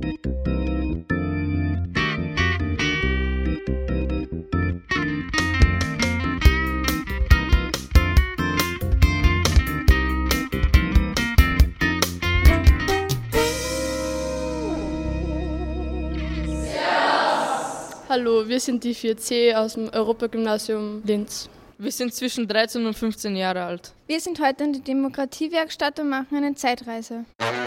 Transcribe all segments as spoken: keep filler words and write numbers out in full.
Hallo, wir sind die vier C aus dem Europagymnasium Linz. Wir sind zwischen dreizehn und fünfzehn Jahre alt. Wir sind heute in der Demokratiewerkstatt und machen eine Zeitreise.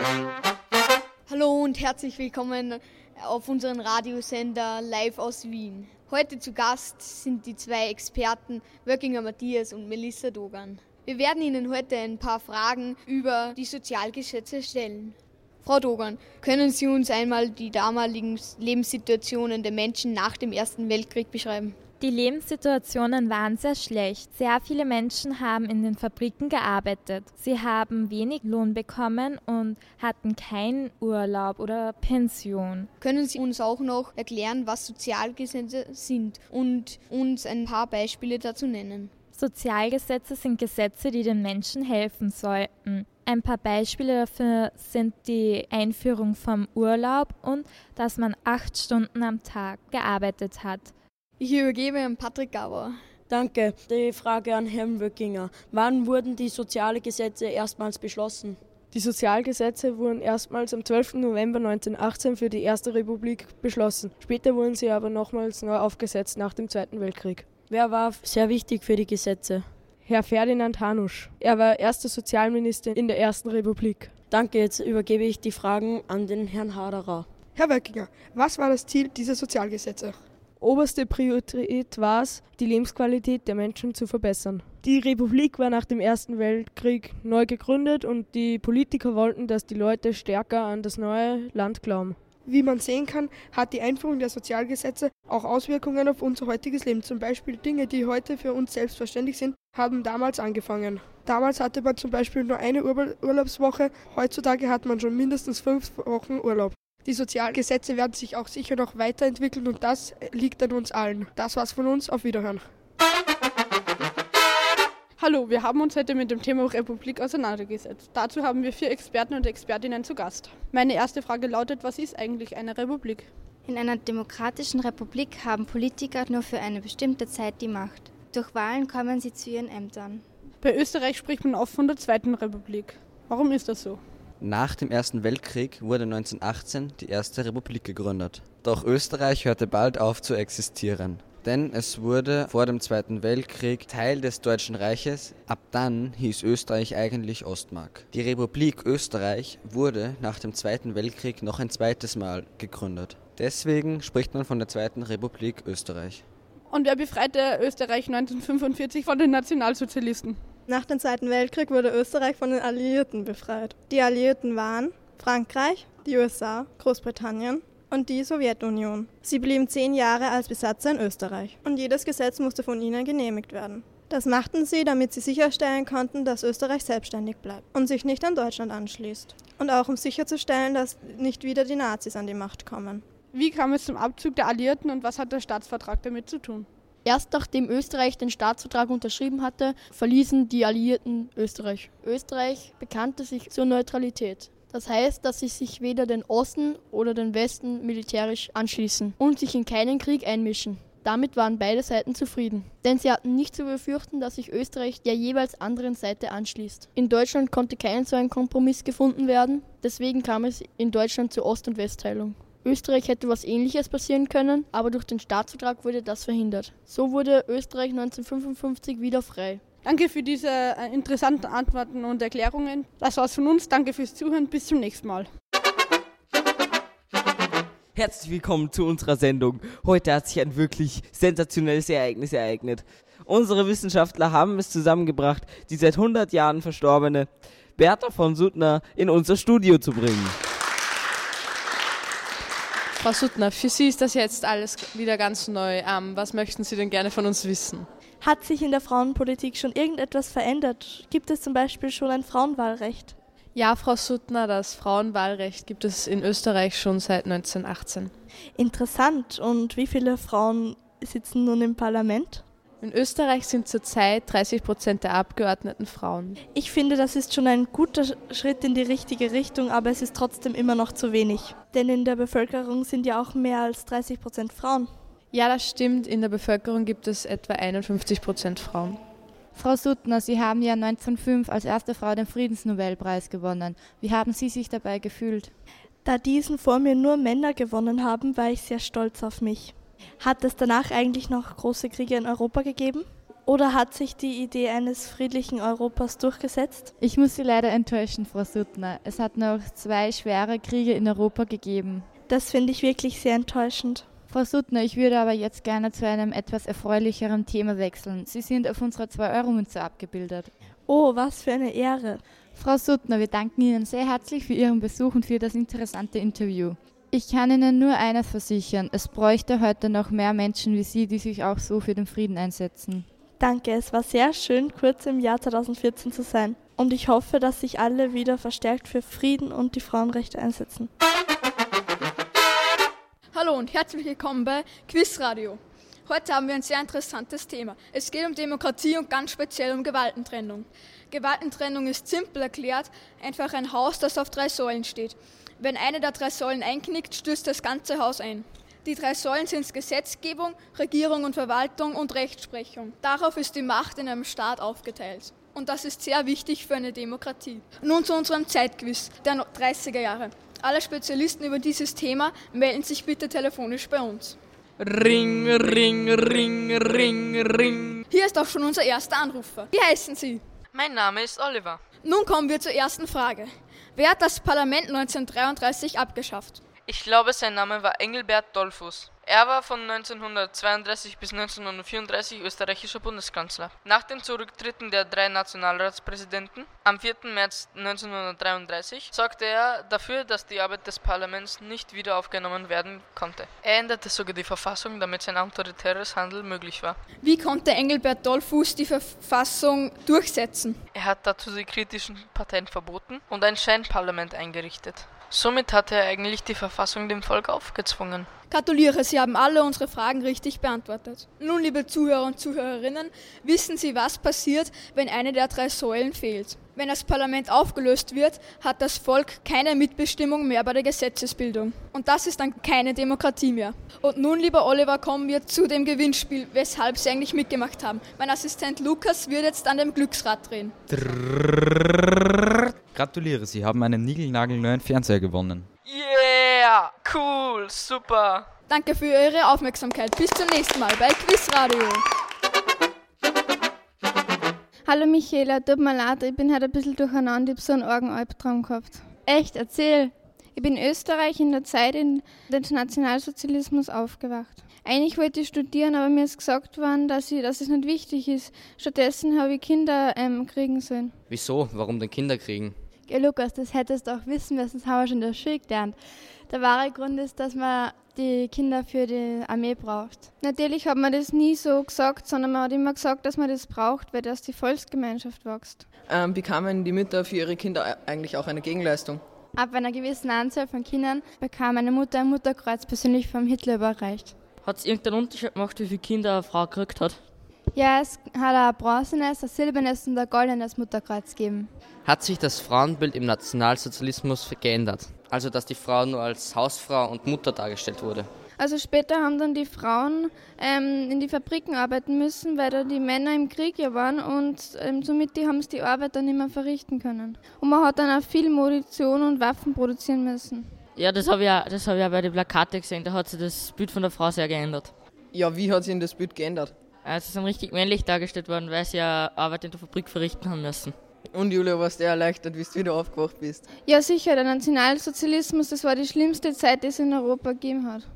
Hallo und herzlich willkommen auf unseren Radiosender live aus Wien. Heute zu Gast sind die zwei Experten Wöckinger Matthias und Melissa Dogan. Wir werden Ihnen heute ein paar Fragen über die Sozialgesetze stellen. Frau Dogan, können Sie uns einmal die damaligen Lebenssituationen der Menschen nach dem Ersten Weltkrieg beschreiben? Die Lebenssituationen waren sehr schlecht. Sehr viele Menschen haben in den Fabriken gearbeitet. Sie haben wenig Lohn bekommen und hatten keinen Urlaub oder Pension. Können Sie uns auch noch erklären, was Sozialgesetze sind und uns ein paar Beispiele dazu nennen? Sozialgesetze sind Gesetze, die den Menschen helfen sollten. Ein paar Beispiele dafür sind die Einführung vom Urlaub und dass man acht Stunden am Tag gearbeitet hat. Ich übergebe an Patrick Gauer. Danke. Die Frage an Herrn Wöckinger. Wann wurden die Sozialgesetze erstmals beschlossen? Die Sozialgesetze wurden erstmals am zwölften November neunzehnhundertachtzehn für die Erste Republik beschlossen. Später wurden sie aber nochmals neu aufgesetzt nach dem Zweiten Weltkrieg. Wer war sehr wichtig für die Gesetze? Herr Ferdinand Hanusch. Er war erster Sozialminister in der Ersten Republik. Danke, jetzt übergebe ich die Fragen an den Herrn Haderer. Herr Wöckinger, was war das Ziel dieser Sozialgesetze? Oberste Priorität war es, die Lebensqualität der Menschen zu verbessern. Die Republik war nach dem Ersten Weltkrieg neu gegründet und die Politiker wollten, dass die Leute stärker an das neue Land glauben. Wie man sehen kann, hat die Einführung der Sozialgesetze auch Auswirkungen auf unser heutiges Leben. Zum Beispiel Dinge, die heute für uns selbstverständlich sind, haben damals angefangen. Damals hatte man zum Beispiel nur eine Ur- Urlaubswoche, heutzutage hat man schon mindestens fünf Wochen Urlaub. Die Sozialgesetze werden sich auch sicher noch weiterentwickeln und das liegt an uns allen. Das war's von uns, auf Wiederhören. Hallo, wir haben uns heute mit dem Thema Republik auseinandergesetzt. Dazu haben wir vier Experten und Expertinnen zu Gast. Meine erste Frage lautet, was ist eigentlich eine Republik? In einer demokratischen Republik haben Politiker nur für eine bestimmte Zeit die Macht. Durch Wahlen kommen sie zu ihren Ämtern. Bei Österreich spricht man oft von der Zweiten Republik. Warum ist das so? Nach dem Ersten Weltkrieg wurde neunzehnhundertachtzehn die Erste Republik gegründet. Doch Österreich hörte bald auf zu existieren. Denn es wurde vor dem Zweiten Weltkrieg Teil des Deutschen Reiches. Ab dann hieß Österreich eigentlich Ostmark. Die Republik Österreich wurde nach dem Zweiten Weltkrieg noch ein zweites Mal gegründet. Deswegen spricht man von der Zweiten Republik Österreich. Und wer befreite Österreich neunzehnhundertfünfundvierzig von den Nationalsozialisten? Nach dem Zweiten Weltkrieg wurde Österreich von den Alliierten befreit. Die Alliierten waren Frankreich, die U S A, Großbritannien und die Sowjetunion. Sie blieben zehn Jahre als Besatzer in Österreich und jedes Gesetz musste von ihnen genehmigt werden. Das machten sie, damit sie sicherstellen konnten, dass Österreich selbstständig bleibt und sich nicht an Deutschland anschließt. Und auch um sicherzustellen, dass nicht wieder die Nazis an die Macht kommen. Wie kam es zum Abzug der Alliierten und was hat der Staatsvertrag damit zu tun? Erst nachdem Österreich den Staatsvertrag unterschrieben hatte, verließen die Alliierten Österreich. Österreich bekannte sich zur Neutralität. Das heißt, dass sie sich weder den Osten oder den Westen militärisch anschließen und sich in keinen Krieg einmischen. Damit waren beide Seiten zufrieden, denn sie hatten nicht zu befürchten, dass sich Österreich der jeweils anderen Seite anschließt. In Deutschland konnte kein so ein Kompromiss gefunden werden, deswegen kam es in Deutschland zur Ost- und Westteilung. Österreich hätte was Ähnliches passieren können, aber durch den Staatsvertrag wurde das verhindert. So wurde Österreich neunzehnhundertfünfundfünfzig wieder frei. Danke für diese äh, interessanten Antworten und Erklärungen. Das war's von uns. Danke fürs Zuhören. Bis zum nächsten Mal. Herzlich willkommen zu unserer Sendung. Heute hat sich ein wirklich sensationelles Ereignis ereignet. Unsere Wissenschaftler haben es zusammengebracht, die seit hundert Jahren verstorbene Bertha von Suttner in unser Studio zu bringen. Frau Suttner, für Sie ist das jetzt alles wieder ganz neu. Ähm, was möchten Sie denn gerne von uns wissen? Hat sich in der Frauenpolitik schon irgendetwas verändert? Gibt es zum Beispiel schon ein Frauenwahlrecht? Ja, Frau Suttner, das Frauenwahlrecht gibt es in Österreich schon seit neunzehnhundertachtzehn. Interessant. Und wie viele Frauen sitzen nun im Parlament? In Österreich sind zurzeit dreißig Prozent der Abgeordneten Frauen. Ich finde, das ist schon ein guter Schritt in die richtige Richtung, aber es ist trotzdem immer noch zu wenig. Denn in der Bevölkerung sind ja auch mehr als dreißig Prozent Frauen. Ja, das stimmt. In der Bevölkerung gibt es etwa einundfünfzig Prozent Frauen. Frau Suttner, Sie haben ja neunzehnhundertfünf als erste Frau den Friedensnobelpreis gewonnen. Wie haben Sie sich dabei gefühlt? Da diesen vor mir nur Männer gewonnen haben, war ich sehr stolz auf mich. Hat es danach eigentlich noch große Kriege in Europa gegeben? Oder hat sich die Idee eines friedlichen Europas durchgesetzt? Ich muss Sie leider enttäuschen, Frau Suttner. Es hat noch zwei schwere Kriege in Europa gegeben. Das finde ich wirklich sehr enttäuschend. Frau Suttner, ich würde aber jetzt gerne zu einem etwas erfreulicheren Thema wechseln. Sie sind auf unserer zwei-Euro-Münze abgebildet. Oh, was für eine Ehre. Frau Suttner, wir danken Ihnen sehr herzlich für Ihren Besuch und für das interessante Interview. Ich kann Ihnen nur eines versichern, es bräuchte heute noch mehr Menschen wie Sie, die sich auch so für den Frieden einsetzen. Danke, es war sehr schön, kurz im Jahr zweitausendvierzehn zu sein. Und ich hoffe, dass sich alle wieder verstärkt für Frieden und die Frauenrechte einsetzen. Hallo und herzlich willkommen bei Quizradio. Heute haben wir ein sehr interessantes Thema. Es geht um Demokratie und ganz speziell um Gewaltentrennung. Gewaltentrennung ist simpel erklärt einfach ein Haus, das auf drei Säulen steht. Wenn eine der drei Säulen einknickt, stürzt das ganze Haus ein. Die drei Säulen sind Gesetzgebung, Regierung und Verwaltung und Rechtsprechung. Darauf ist die Macht in einem Staat aufgeteilt. Und das ist sehr wichtig für eine Demokratie. Nun zu unserem Zeitquiz der dreißiger Jahre. Alle Spezialisten über dieses Thema melden sich bitte telefonisch bei uns. Ring, ring, ring, ring, ring. Hier ist auch schon unser erster Anrufer. Wie heißen Sie? Mein Name ist Oliver. Nun kommen wir zur ersten Frage. Wer hat das Parlament neunzehnhundertdreiunddreißig abgeschafft? Ich glaube, sein Name war Engelbert Dollfuß. Er war von neunzehnhundertzweiunddreißig bis neunzehnhundertvierunddreißig österreichischer Bundeskanzler. Nach den Zurücktritten der drei Nationalratspräsidenten am vierten März neunzehnhundertdreiunddreißig sorgte er dafür, dass die Arbeit des Parlaments nicht wieder aufgenommen werden konnte. Er änderte sogar die Verfassung, damit sein autoritäres Handeln möglich war. Wie konnte Engelbert Dollfuß die Verfassung durchsetzen? Er hat dazu die kritischen Parteien verboten und ein Scheinparlament eingerichtet. Somit hatte er eigentlich die Verfassung dem Volk aufgezwungen. Gratuliere, Sie haben alle unsere Fragen richtig beantwortet. Nun, liebe Zuhörer und Zuhörerinnen, wissen Sie, was passiert, wenn eine der drei Säulen fehlt? Wenn das Parlament aufgelöst wird, hat das Volk keine Mitbestimmung mehr bei der Gesetzesbildung. Und das ist dann keine Demokratie mehr. Und nun, lieber Oliver, kommen wir zu dem Gewinnspiel, weshalb Sie eigentlich mitgemacht haben. Mein Assistent Lukas wird jetzt an dem Glücksrad drehen. Gratuliere, Sie haben einen niegelnagelneuen Fernseher gewonnen. Yeah, cool, super. Danke für Ihre Aufmerksamkeit. Bis zum nächsten Mal bei Quizradio. Hallo Michaela, tut mir leid, ich bin heute ein bisschen durcheinander, ich habe so einen Augenalbtraum gehabt. Echt, erzähl. Ich bin in Österreich in der Zeit in den Nationalsozialismus aufgewacht. Eigentlich wollte ich studieren, aber mir ist gesagt worden, dass, ich, dass es nicht wichtig ist. Stattdessen habe ich Kinder ähm, kriegen sollen. Wieso? Warum denn Kinder kriegen? Ja, Lukas, das hättest du auch wissen müssen, das haben wir schon in der Schule gelernt. Der wahre Grund ist, dass man die Kinder für die Armee braucht. Natürlich hat man das nie so gesagt, sondern man hat immer gesagt, dass man das braucht, weil das die Volksgemeinschaft wächst. Ähm, bekamen die Mütter für ihre Kinder eigentlich auch eine Gegenleistung? Ab einer gewissen Anzahl von Kindern bekam meine Mutter ein Mutterkreuz persönlich vom Hitler überreicht. Hat es irgendeinen Unterschied gemacht, wie viele Kinder eine Frau gekriegt hat? Ja, es hat ein bronzenes, ein silbernes und ein goldenes Mutterkreuz gegeben. Hat sich das Frauenbild im Nationalsozialismus geändert? Also, dass die Frau nur als Hausfrau und Mutter dargestellt wurde? Also später haben dann die Frauen ähm, in die Fabriken arbeiten müssen, weil da die Männer im Krieg ja waren und ähm, somit die haben sie die Arbeit dann nicht mehr verrichten können. Und man hat dann auch viel Munition und Waffen produzieren müssen. Ja, das habe ich, auch, das hab ich auch bei den Plakaten gesehen, da hat sich das Bild von der Frau sehr geändert. Ja, wie hat sich denn das Bild geändert? Also, sie sind richtig männlich dargestellt worden, weil sie ja Arbeit in der Fabrik verrichten haben müssen. Und Julia, warst du erleichtert, wie du wieder aufgewacht bist? Ja sicher, der Nationalsozialismus, das war die schlimmste Zeit, die es in Europa gegeben hat.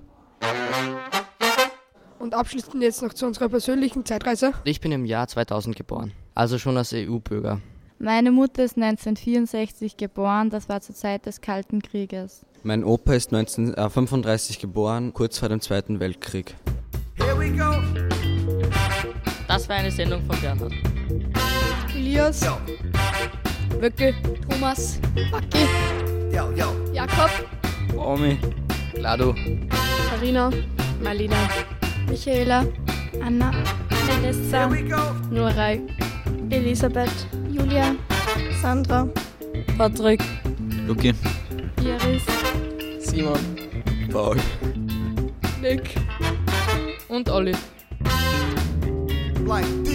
Und abschließend jetzt noch zu unserer persönlichen Zeitreise. Ich bin im Jahr zweitausend geboren, also schon als E U-Bürger. Meine Mutter ist neunzehnhundertvierundsechzig geboren, das war zur Zeit des Kalten Krieges. Mein Opa ist neunzehnhundertfünfunddreißig geboren, kurz vor dem Zweiten Weltkrieg. Here we go. Das war eine Sendung von Bernhard. Elias, Wöcke, Thomas, Aki, yo, yo. Jakob, Omi, Lado, Carina, Marlina, Michaela, Anna, Melissa, Nurei, Elisabeth, Julia, Sandra, Patrick, Luki, Iris, Simon, Paul, Nick und Olli. Like